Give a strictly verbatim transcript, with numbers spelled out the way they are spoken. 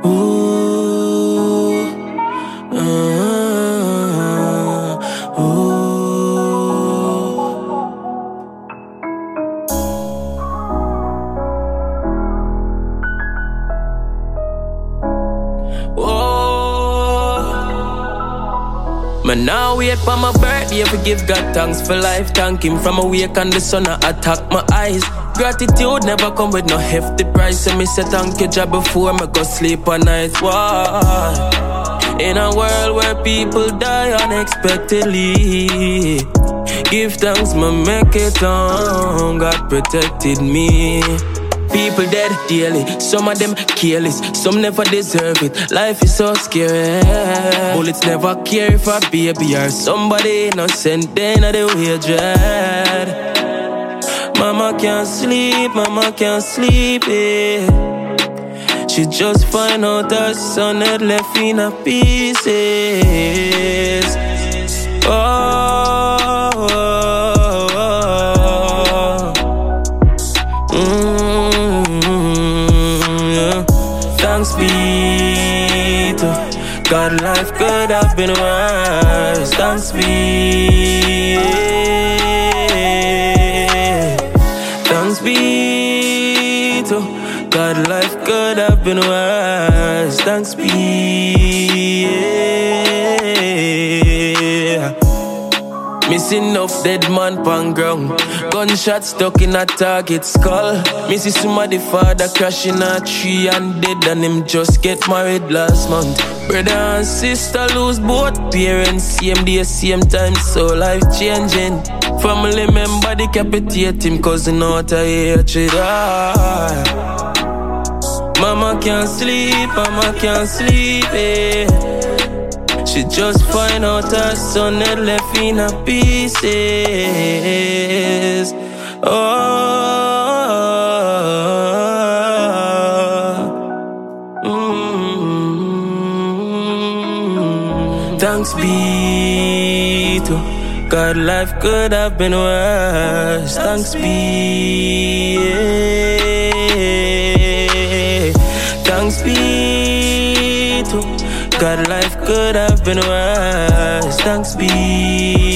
Ooh, uh, ooh. Man, now wait for my birthday to give God thanks for life. Thank him from awake and the sun a attack my eyes. Gratitude never come with no hefty price. So me say thank you, Jah, before me go sleep at night. Why? In a world where people die unexpectedly, give thanks, me make it on. God protected me. People dead daily, some of them careless, some never deserve it. Life is so scary. Bullets never care for a baby or somebody innocent. They know the way dread. Mama can't sleep, mama can't sleep, eh. She just find out her son had left in a pieces. Oh, oh, oh, oh. Mm, yeah. Thanks be to God, life could have been worse. Thanks be, yeah. Thanks be to God, life could have been worse. Thanks be, yeah. Missing enough dead man pan ground. Gunshot stuck in a target skull. Missy somebody father crash in a tree and dead, and him just get married last month. Brother and sister lose both parents, same day, same time, so life changing. Family member decapitate him cousin out of hatred. Ah. Mama can't sleep, mama can't sleep, eh. She just find out her son had left in a pieces. Oh, mm-hmm. Thanks be to God, life could have been worse. Thanks be, yeah. Thanks be to God, life could have been worse. Thanks be.